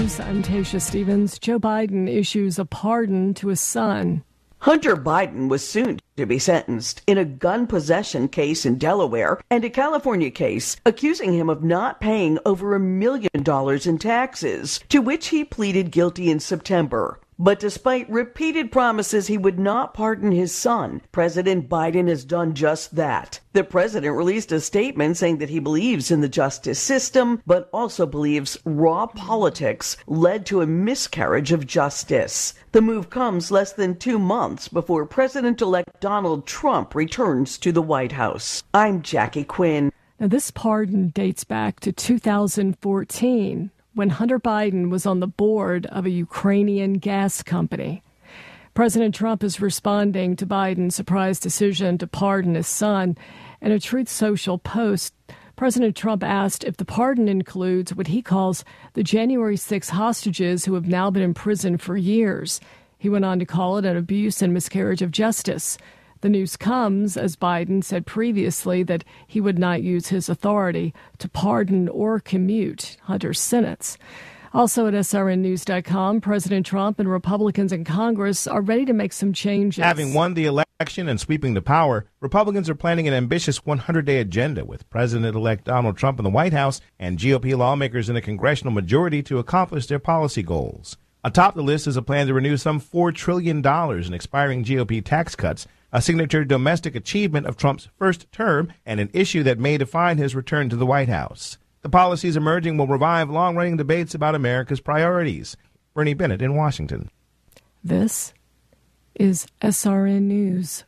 News. I'm Tasha Stevens. Joe Biden issues a pardon to his son. Hunter Biden was soon to be sentenced in a gun possession case in Delaware and a California case accusing him of not paying over $1 million in taxes, to which he pleaded guilty in September. But despite repeated promises he would not pardon his son, President Biden has done just that. The president released a statement saying that he believes in the justice system, but also believes raw politics led to a miscarriage of justice. The move comes less than 2 months before President-elect Donald Trump returns to the White House. I'm Jackie Quinn. Now, this pardon dates back to 2014. When Hunter Biden was on the board of a Ukrainian gas company. President Trump is responding to Biden's surprise decision to pardon his son. In a Truth Social post, President Trump asked if the pardon includes what he calls the January 6 hostages who have now been in prison for years. He went on to call it an abuse and miscarriage of justice. The news comes, as Biden said previously, that he would not use his authority to pardon or commute Hunter's sentence. Also at srnnews.com, President Trump and Republicans in Congress are ready to make some changes. Having won the election and sweeping the power, Republicans are planning an ambitious 100-day agenda with President-elect Donald Trump in the White House and GOP lawmakers in a congressional majority to accomplish their policy goals. Atop the list is a plan to renew some $4 trillion in expiring GOP tax cuts, a signature domestic achievement of Trump's first term and an issue that may define his return to the White House. The policies emerging will revive long-running debates about America's priorities. Bernie Bennett in Washington. This is SRN News.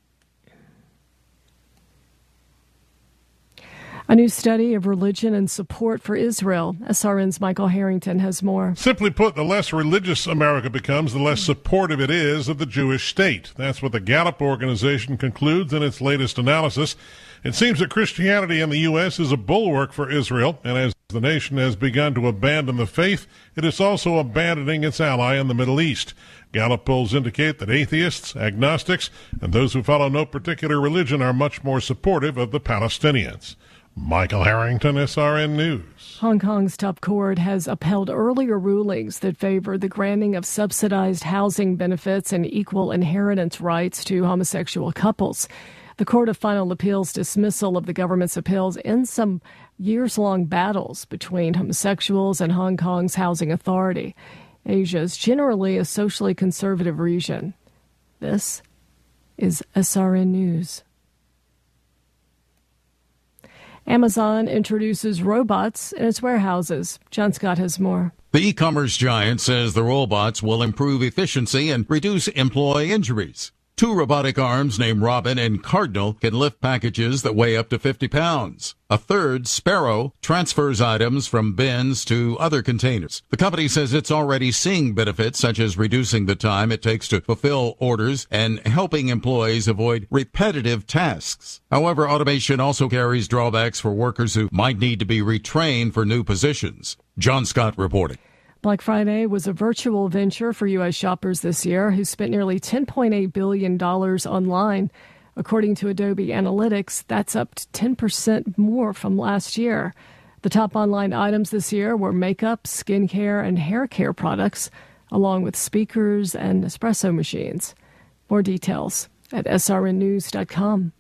A new study of religion and support for Israel. SRN's Michael Harrington has more. Simply put, the less religious America becomes, the less supportive it is of the Jewish state. That's what the Gallup organization concludes in its latest analysis. It seems that Christianity in the U.S. is a bulwark for Israel, and as the nation has begun to abandon the faith, it is also abandoning its ally in the Middle East. Gallup polls indicate that atheists, agnostics, and those who follow no particular religion are much more supportive of the Palestinians. Michael Harrington, SRN News. Hong Kong's top court has upheld earlier rulings that favor the granting of subsidized housing benefits and equal inheritance rights to homosexual couples. The Court of Final Appeals' dismissal of the government's appeals ends some years-long battles between homosexuals and Hong Kong's housing authority. Asia is generally a socially conservative region. This is SRN News. Amazon introduces robots in its warehouses. John Scott has more. The e-commerce giant says the robots will improve efficiency and reduce employee injuries. 2 robotic arms named Robin and Cardinal can lift packages that weigh up to 50 pounds. A third, Sparrow, transfers items from bins to other containers. The company says it's already seeing benefits such as reducing the time it takes to fulfill orders and helping employees avoid repetitive tasks. However, automation also carries drawbacks for workers who might need to be retrained for new positions. John Scott reporting. Black Friday was a virtual venture for U.S. shoppers this year who spent nearly $10.8 billion online. According to Adobe Analytics, that's up to 10% more from last year. The top online items this year were makeup, skincare, and hair care products, along with speakers and espresso machines. More details at srnnews.com.